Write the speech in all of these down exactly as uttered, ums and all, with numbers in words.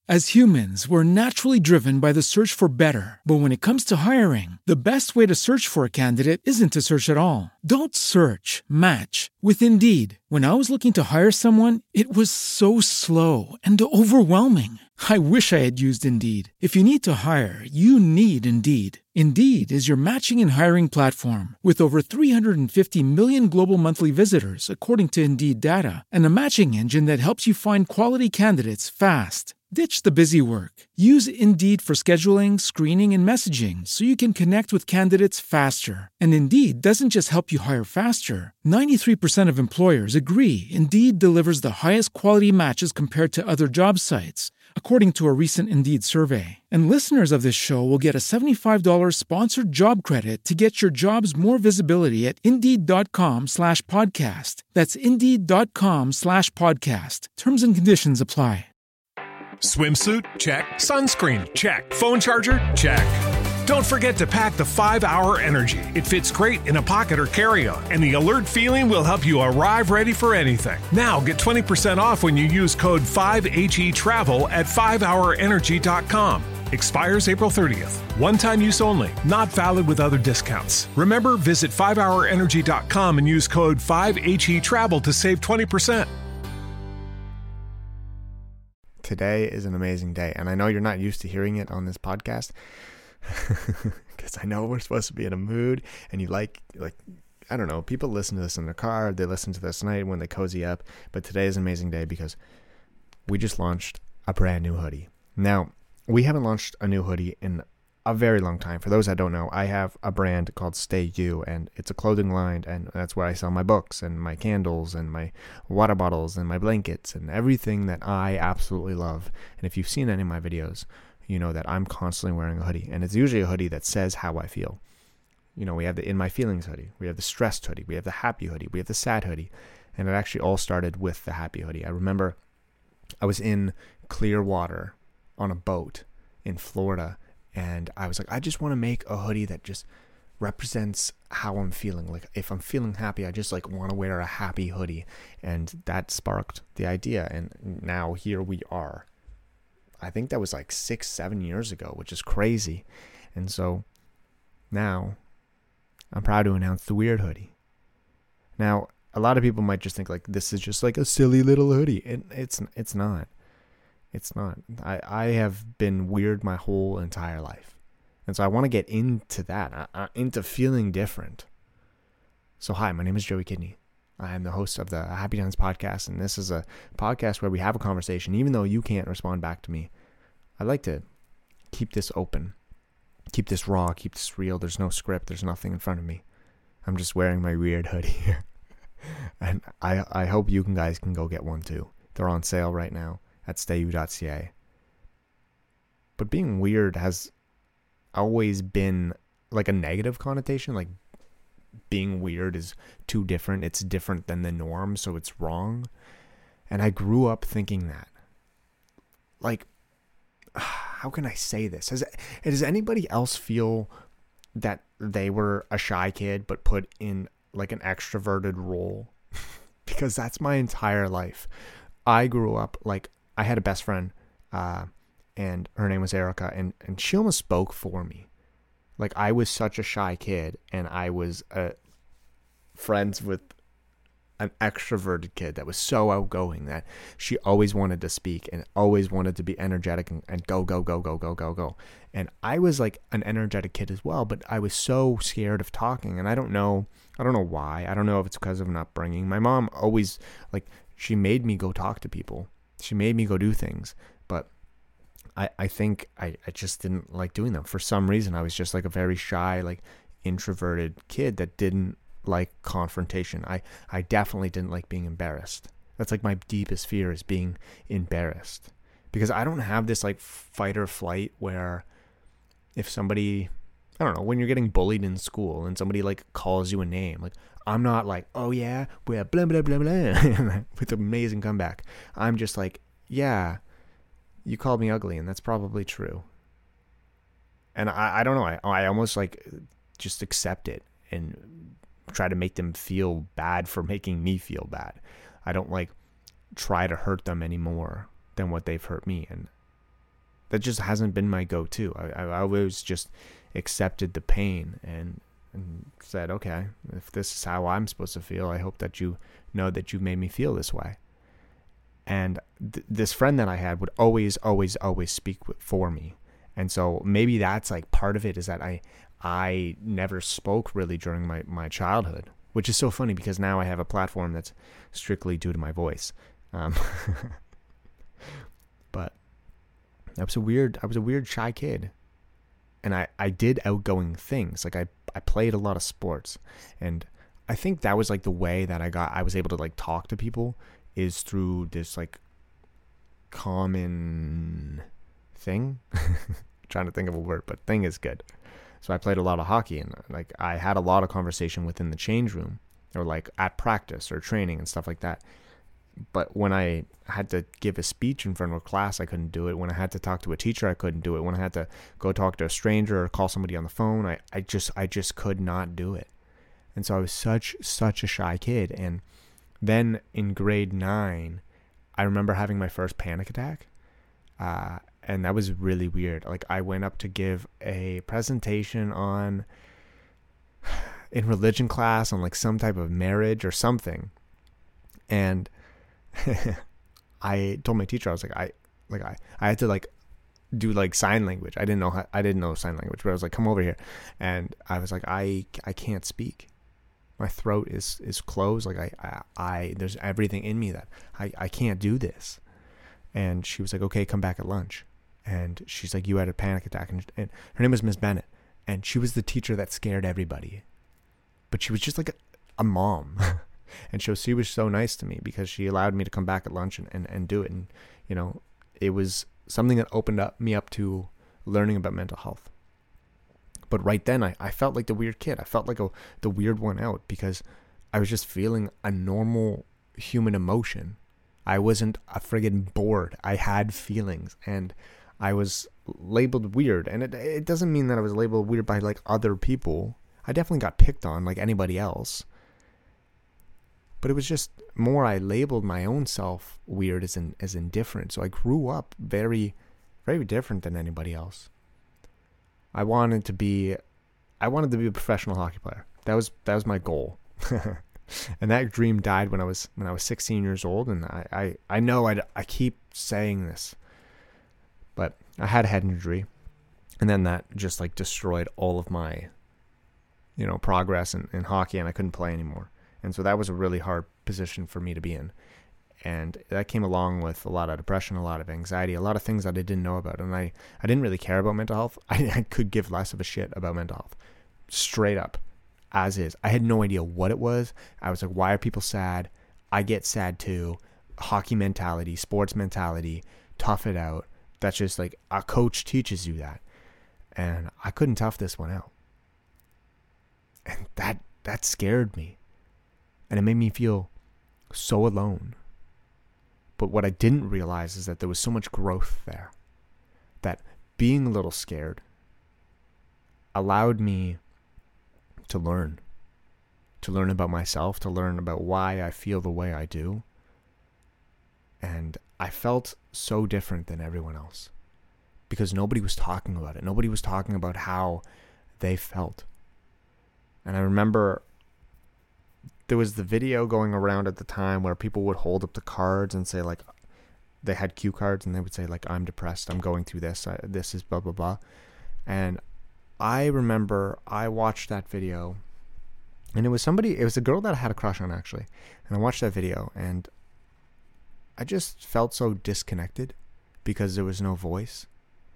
As humans, we're naturally driven by the search for better. But when it comes to hiring, the best way to search for a candidate isn't to search at all. Don't search, match with Indeed. When I was looking to hire someone, it was so slow and overwhelming. I wish I had used Indeed. If you need to hire, you need Indeed. Indeed is your matching and hiring platform with over three hundred fifty million global monthly visitors, according to Indeed data, and a matching engine that helps you find quality candidates fast. Ditch the busy work. Use Indeed for scheduling, screening, and messaging so you can connect with candidates faster. And Indeed doesn't just help you hire faster. ninety-three percent of employers agree Indeed delivers the highest quality matches compared to other job sites, according to a recent Indeed survey. And listeners of this show will get a seventy-five dollars sponsored job credit to get your jobs more visibility at Indeed.com slash podcast. That's Indeed.com slash podcast. Terms and conditions apply. Swimsuit? Check. Sunscreen? Check. Phone charger? Check. Don't forget to pack the five hour Energy. It fits great in a pocket or carry-on, and the alert feeling will help you arrive ready for anything. Now get twenty percent off when you use code five H E travel at five hour energy dot com. Expires April thirtieth. One-time use only. Not valid with other discounts. Remember, visit five hour energy dot com and use code five H E travel to save twenty percent. Today is an amazing day, and I know you're not used to hearing it on this podcast because I know we're supposed to be in a mood, and you like, like, I don't know, people listen to this in their car, they listen to this night when they cozy up, but today is an amazing day because we just launched a brand new hoodie. Now, we haven't launched a new hoodie in a very long time. For those that don't know, I have a brand called Stay You, and it's a clothing line, and that's where I sell my books and my candles and my water bottles and my blankets and everything that I absolutely love. And if you've seen any of my videos, you know that I'm constantly wearing a hoodie, and it's usually a hoodie that says how I feel. You know, we have the In My Feelings hoodie, we have the stressed hoodie, we have the happy hoodie, we have the sad hoodie, and it actually all started with the happy hoodie. I remember I was in clear water on a boat in Florida, and I was like, I just want to make a hoodie that just represents how I'm feeling. Like, if I'm feeling happy, I just like want to wear a happy hoodie. And that sparked the idea. And now here we are. I think that was like six, seven years ago, which is crazy. And so now I'm proud to announce the Weird hoodie. Now, a lot of people might just think like this is just like a silly little hoodie. It, it's it's not. It's not. I, I have been weird my whole entire life. And so I want to get into that, uh, into feeling different. So hi, my name is Joey Kidney. I am the host of the Happy Times podcast, and this is a podcast where we have a conversation, even though you can't respond back to me. I like to keep this open, keep this raw, keep this real. There's no script. There's nothing in front of me. I'm just wearing my weird hoodie here. And I, I hope you guys can go get one too. They're on sale right now at stay u dot c a. But being weird has always been like a negative connotation. Like, being weird is too different. It's different than the norm, so it's wrong. And I grew up thinking that. Like, how can I say this? Has, does anybody else feel that they were a shy kid but put in like an extroverted role? Because that's my entire life. I grew up like, I had a best friend, uh, and her name was Erica, and, and she almost spoke for me. Like, I was such a shy kid, and I was uh, friends with an extroverted kid that was so outgoing that she always wanted to speak and always wanted to be energetic and, and go, go, go, go, go, go, go. And I was like an energetic kid as well, but I was so scared of talking, and I don't know, I don't know why. I don't know if it's because of an upbringing. My mom always, like, she made me go talk to people. She made me go do things, but I, I think I, I just didn't like doing them. For some reason, I was just like a very shy, like introverted kid that didn't like confrontation. I, I definitely didn't like being embarrassed. That's like my deepest fear, is being embarrassed, because I don't have this like fight or flight where if somebody, I don't know, when you're getting bullied in school and somebody like calls you a name, like, I'm not like, oh yeah, we're blah, blah, blah, blah, with an amazing comeback. I'm just like, yeah, you called me ugly, and that's probably true. And I, I don't know, I, I almost like just accept it and try to make them feel bad for making me feel bad. I don't like try to hurt them any more than what they've hurt me. And that just hasn't been my go-to. I, I always just accepted the pain and, and said, okay, if this is how I'm supposed to feel, I hope that you know that you made me feel this way. And th- this friend that I had would always, always, always speak for me. And so maybe that's like part of it, is that I I never spoke really during my, my childhood, which is so funny because now I have a platform that's strictly due to my voice. Um, but I was a weird, I was a weird shy kid. And I, I did outgoing things. Like I, I played a lot of sports. And I think that was like the way that I got, I was able to like talk to people, is through this like common thing. Trying to think of a word, but thing is good. So I played a lot of hockey, and like I had a lot of conversation within the change room, or like at practice or training and stuff like that. But when I had to give a speech in front of a class, I couldn't do it. When I had to talk to a teacher, I couldn't do it. When I had to go talk to a stranger or call somebody on the phone, I, I just I just could not do it. And so I was such such a shy kid. And then in grade nine, I remember having my first panic attack. Uh, and that was really weird. Like I went up to give a presentation on, in religion class, on like some type of marriage or something. And I told my teacher, I was like, I, like I, I had to like do like sign language. I didn't know how, I didn't know sign language, but I was like, come over here. And I was like, I, I can't speak. My throat is, is closed. Like I, I, I, there's everything in me that I, I can't do this. And she was like, okay, come back at lunch. And she's like, you had a panic attack. And, and her name was Miss Bennett. And she was the teacher that scared everybody. But she was just like a, a mom. And so she was so nice to me because she allowed me to come back at lunch and, and, and do it. And, you know, it was something that opened up me up to learning about mental health. But right then, I, I felt like the weird kid. I felt like a, the weird one out because I was just feeling a normal human emotion. I wasn't a friggin' bored. I had feelings, and I was labeled weird. And it it doesn't mean that I was labeled weird by like other people. I definitely got picked on like anybody else. But it was just more I labeled my own self weird as in as indifferent. So I grew up very, very different than anybody else. I wanted to be, I wanted to be a professional hockey player. That was that was my goal. And that dream died when I was when I was sixteen years old. And I, I, I know I, I keep saying this, but I had a head injury, and then that just like destroyed all of my, you know, progress in, in hockey, and I couldn't play anymore. And so that was a really hard position for me to be in. And that came along with a lot of depression, a lot of anxiety, a lot of things that I didn't know about. And I, I didn't really care about mental health. I, I could give less of a shit about mental health. Straight up. As is. I had no idea what it was. I was like, why are people sad? I get sad too. Hockey mentality, sports mentality, tough it out. That's just like a coach teaches you that. And I couldn't tough this one out. And that that scared me. And it made me feel so alone. But what I didn't realize is that there was so much growth there. That being a little scared allowed me to learn, to learn about myself, to learn about why I feel the way I do. And I felt so different than everyone else because nobody was talking about it. Nobody was talking about how they felt. And I remember there was the video going around at the time where people would hold up the cards and say like, they had cue cards and they would say like, I'm depressed, I'm going through this, I, this is blah, blah, blah. And I remember I watched that video, and it was somebody, it was a girl that I had a crush on actually. And I watched that video and I just felt so disconnected because there was no voice.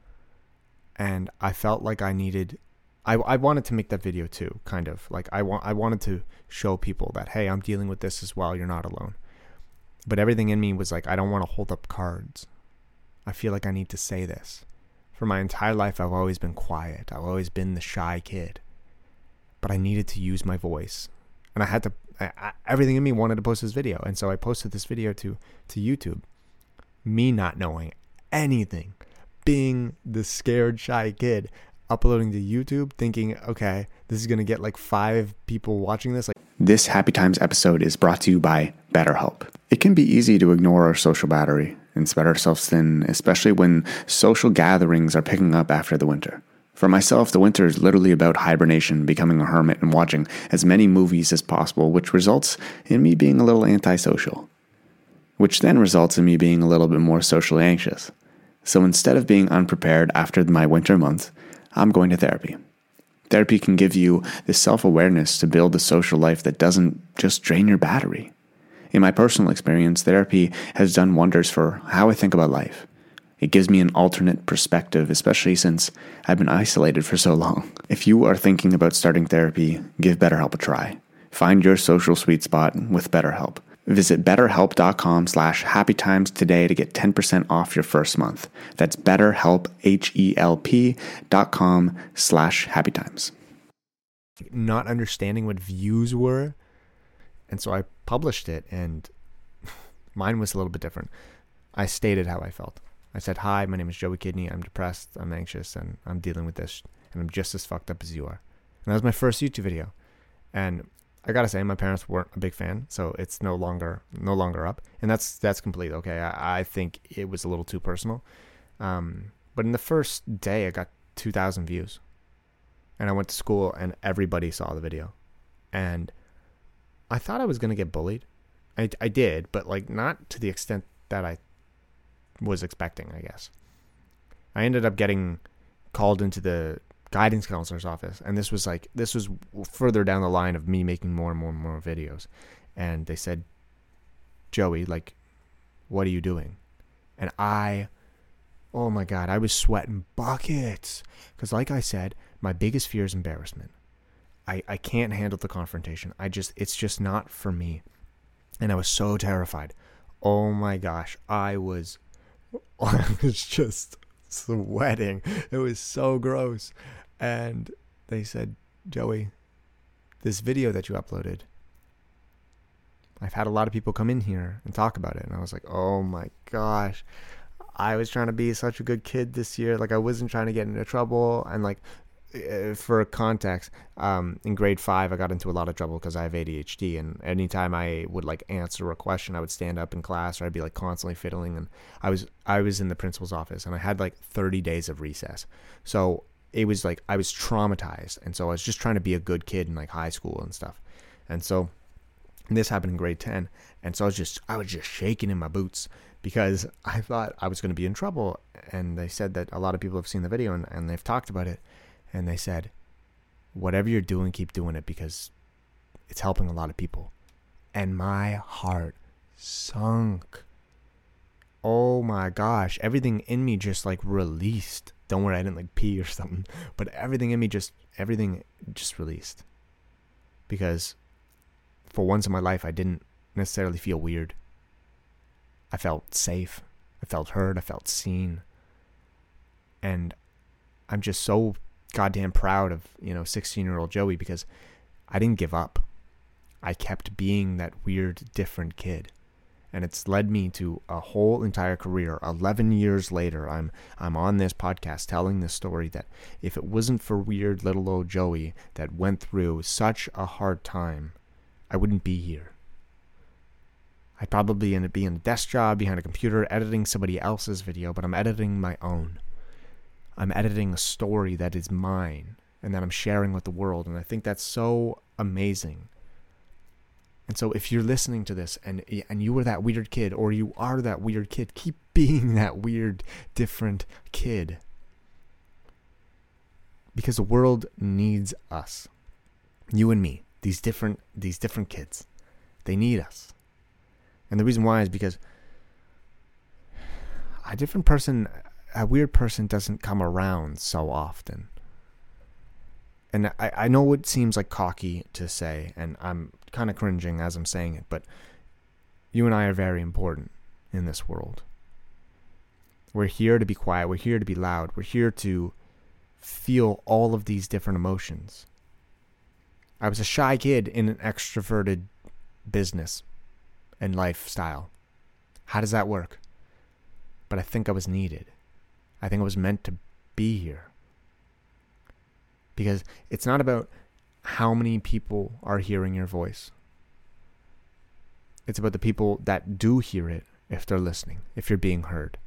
And I felt like I needed, I, I wanted to make that video too, kind of like I want, I wanted to show people that, hey, I'm dealing with this as well. You're not alone. But everything in me was like, I don't want to hold up cards. I feel like I need to say this. For my entire life, I've always been quiet. I've always been the shy kid. But I needed to use my voice. And I had to, I, I, everything in me wanted to post this video. And so I posted this video to, to YouTube. Me not knowing anything. Being the scared, shy kid. Uploading to YouTube, thinking, okay, this is going to get like five people watching this. Like, this Happy Times episode is brought to you by BetterHelp. It can be easy to ignore our social battery and spread ourselves thin, especially when social gatherings are picking up after the winter. For myself, the winter is literally about hibernation, becoming a hermit, and watching as many movies as possible, which results in me being a little antisocial, which then results in me being a little bit more socially anxious. So instead of being unprepared after my winter months, I'm going to therapy. Therapy can give you the self-awareness to build a social life that doesn't just drain your battery. In my personal experience, therapy has done wonders for how I think about life. It gives me an alternate perspective, especially since I've been isolated for so long. If you are thinking about starting therapy, give BetterHelp a try. Find your social sweet spot with BetterHelp. Visit betterhelp.com slash happytimes today to get ten percent off your first month. That's betterhelp, H-E-L-P dot com slash happytimes. Not understanding what views were. And so I published it, and mine was a little bit different. I stated how I felt. I said, hi, my name is Joey Kidney. I'm depressed, I'm anxious, and I'm dealing with this, and I'm just as fucked up as you are. And that was my first YouTube video. And I gotta say, my parents weren't a big fan, so it's no longer no longer up. And that's that's completely okay. I, I think it was a little too personal. Um, but in the first day, I got two thousand views. And I went to school, and everybody saw the video. And I thought I was going to get bullied. I, I did, but like not to the extent that I was expecting, I guess. I ended up getting called into the guidance counselor's office, and this was like this was further down the line of me making more and more and more videos. And they said, Joey, like, what are you doing? And I, oh my God, I was sweating buckets. Because like I said, my biggest fear is embarrassment. I, I can't handle the confrontation. I just, it's just not for me. And I was so terrified. Oh my gosh, I was, I was just sweating. It was so gross. And they said, Joey, this video that you uploaded, I've had a lot of people come in here and talk about it. And I was like, oh my gosh, I was trying to be such a good kid this year. Like, I wasn't trying to get into trouble. And like, for context, um, in grade five, I got into a lot of trouble because I have A D H D, and anytime I would like answer a question, I would stand up in class, or I'd be like constantly fiddling. And I was I was in the principal's office, and I had like thirty days of recess, so it was like I was traumatized, and so I was just trying to be a good kid in like high school and stuff. And so this happened in grade ten, and so I was just I was just shaking in my boots because I thought I was going to be in trouble. And they said that a lot of people have seen the video and, and they've talked about it. And they said, whatever you're doing, keep doing it because it's helping a lot of people. And my heart sunk. Oh my gosh. Everything in me just like released. Don't worry, I didn't like pee or something. But everything in me just, everything just released. Because for once in my life, I didn't necessarily feel weird. I felt safe. I felt heard. I felt seen. And I'm just so goddamn proud of, you know, sixteen-year-old Joey because I didn't give up. I kept being that weird, different kid. And it's led me to a whole entire career. eleven years later, I'm I'm on this podcast telling this story that if it wasn't for weird little old Joey that went through such a hard time, I wouldn't be here. I'd probably end up being a desk job behind a computer editing somebody else's video, but I'm editing my own. I'm editing a story that is mine and that I'm sharing with the world. And I think that's so amazing. And so if you're listening to this and and you were that weird kid, or you are that weird kid, keep being that weird, different kid. Because the world needs us. You and me, these different these different kids. They need us. And the reason why is because a different person, a weird person doesn't come around so often. And I, I know it seems like cocky to say, and I'm kind of cringing as I'm saying it, but you and I are very important in this world. We're here to be quiet. We're here to be loud. We're here to feel all of these different emotions. I was a shy kid in an extroverted business and lifestyle. How does that work? But I think I was needed. I think I was meant to be here. Because it's not about how many people are hearing your voice. It's about the people that do hear it, if they're listening, if you're being heard.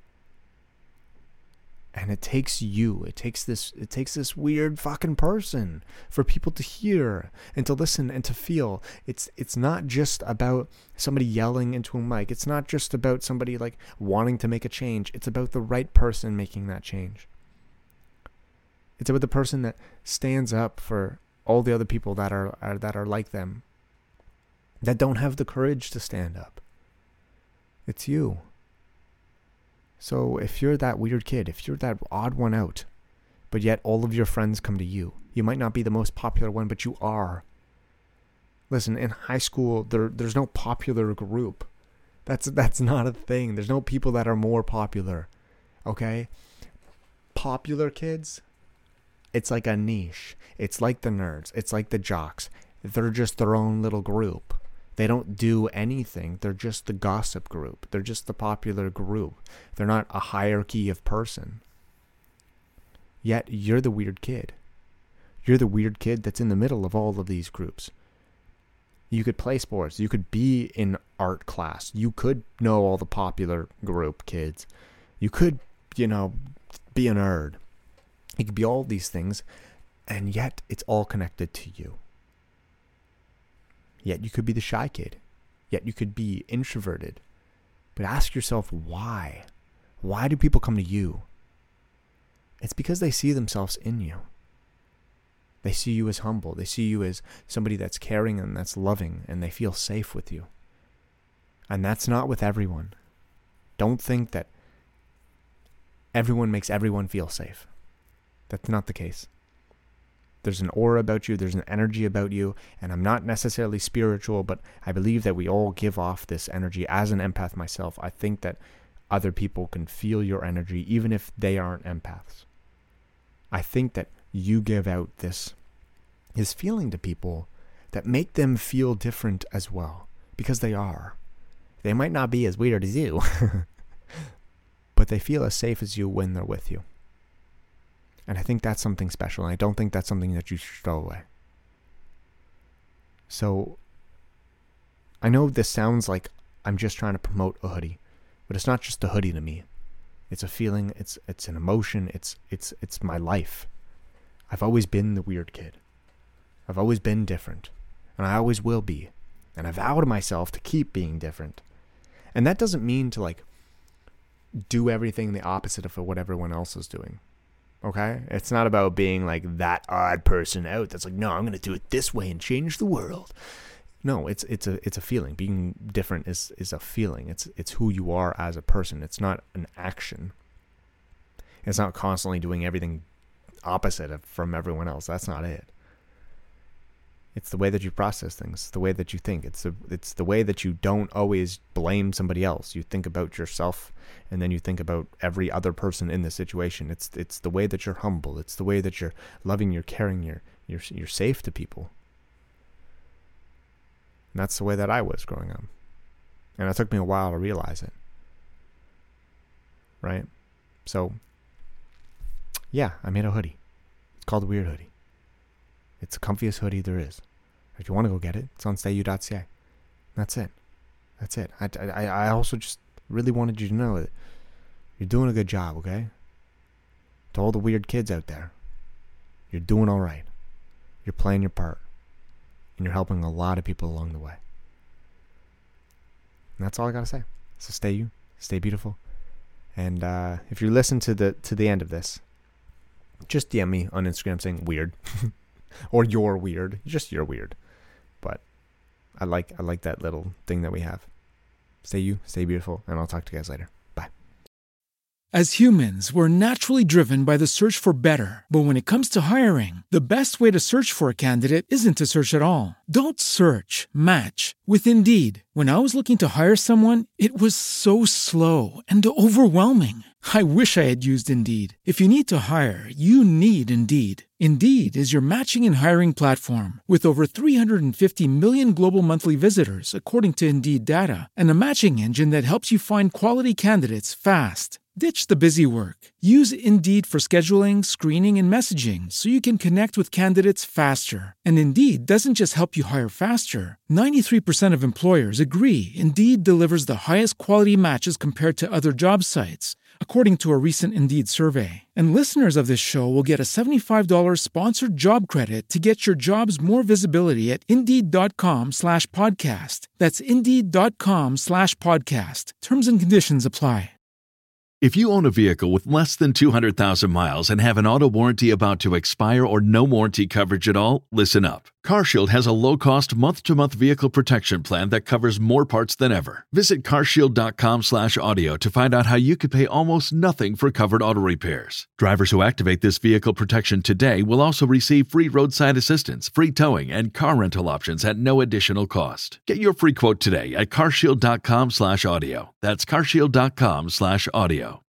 And it takes you, it takes this, it takes this weird fucking person for people to hear and to listen and to feel. It's it's not just about somebody yelling into a mic. It's not just about somebody like wanting to make a change. It's about the right person making that change. It's about the person that stands up for all the other people that are, are that are like them, that don't have the courage to stand up. It's you. So if you're that weird kid, if you're that odd one out, but yet all of your friends come to you, you might not be the most popular one, but you are. Listen, in high school, there there's no popular group. That's that's not a thing. There's no people that are more popular. Okay? Popular kids, it's like a niche. It's like the nerds. It's like the jocks. They're just their own little group. They don't do anything. They're just the gossip group. They're just the popular group. They're not a hierarchy of person. Yet you're the weird kid. You're the weird kid that's in the middle of all of these groups. You could play sports. You could be in art class. You could know all the popular group kids. You could, you know, be a nerd. You could be all these things, and yet it's all connected to you. Yet you could be the shy kid. Yet you could be introverted. But ask yourself why. Why do people come to you? It's because they see themselves in you. They see you as humble. They see you as somebody that's caring and that's loving, and they feel safe with you. And that's not with everyone. Don't think that everyone makes everyone feel safe. That's not the case. There's an aura about you, there's an energy about you, and I'm not necessarily spiritual, but I believe that we all give off this energy. As an empath myself, I think that other people can feel your energy, even if they aren't empaths. I think that you give out this, this feeling to people that make them feel different as well, because they are. They might not be as weird as you, but they feel as safe as you when they're with you. And I think that's something special, and I don't think that's something that you should throw away. So, I know this sounds like I'm just trying to promote a hoodie, but it's not just a hoodie to me. It's a feeling, it's it's an emotion, it's it's it's my life. I've always been the weird kid. I've always been different, and I always will be. And I vow to myself to keep being different. And that doesn't mean to like do everything the opposite of what everyone else is doing. Okay? It's not about being like that odd person out that's like, no, I'm going to do it this way and change the world. No, it's it's a it's a feeling. Being different is is a feeling. It's it's who you are as a person. It's not an action. It's not constantly doing everything opposite of, from everyone else. That's not it. It's the way that you process things. It's the way that you think. It's the, it's the way that you don't always blame somebody else. You think about yourself, and then you think about every other person in the situation. It's it's the way that you're humble. It's the way that you're loving, you're caring, you're you're you're safe to people. And that's the way that I was growing up. And it took me a while to realize it. Right? So, yeah, I made a hoodie. It's called the Weird Hoodie. It's the comfiest hoodie there is. If you want to go get it, it's on stay u dot c a. That's it. That's it. I, I, I also just really wanted you to know that you're doing a good job, okay? To all the weird kids out there, you're doing all right. You're playing your part. And you're helping a lot of people along the way. And that's all I got to say. So stay you. Stay beautiful. And uh, if you listen to the to the end of this, just D M me on Instagram saying weird. Or you're weird. Just you're weird. But I like I like that little thing that we have. Stay you, stay beautiful, and I'll talk to you guys later. Bye. As humans, we're naturally driven by the search for better. But when it comes to hiring, the best way to search for a candidate isn't to search at all. Don't search, match with Indeed. When I was looking to hire someone, it was so slow and overwhelming. I wish I had used Indeed. If you need to hire, you need Indeed. Indeed is your matching and hiring platform with over three hundred fifty million global monthly visitors, according to Indeed data, and a matching engine that helps you find quality candidates fast. Ditch the busy work. Use Indeed for scheduling, screening, and messaging so you can connect with candidates faster. And Indeed doesn't just help you hire faster. ninety-three percent of employers agree Indeed delivers the highest quality matches compared to other job sites, according to a recent Indeed survey. And listeners of this show will get a seventy-five dollars sponsored job credit to get your jobs more visibility at Indeed.com slash podcast. That's Indeed.com slash podcast. Terms and conditions apply. If you own a vehicle with less than two hundred thousand miles and have an auto warranty about to expire or no warranty coverage at all, listen up. CarShield has a low-cost month-to-month vehicle protection plan that covers more parts than ever. Visit carshield.com slash audio to find out how you could pay almost nothing for covered auto repairs. Drivers who activate this vehicle protection today will also receive free roadside assistance, free towing, and car rental options at no additional cost. Get your free quote today at carshield.com slash audio. That's carshield.com slash audio.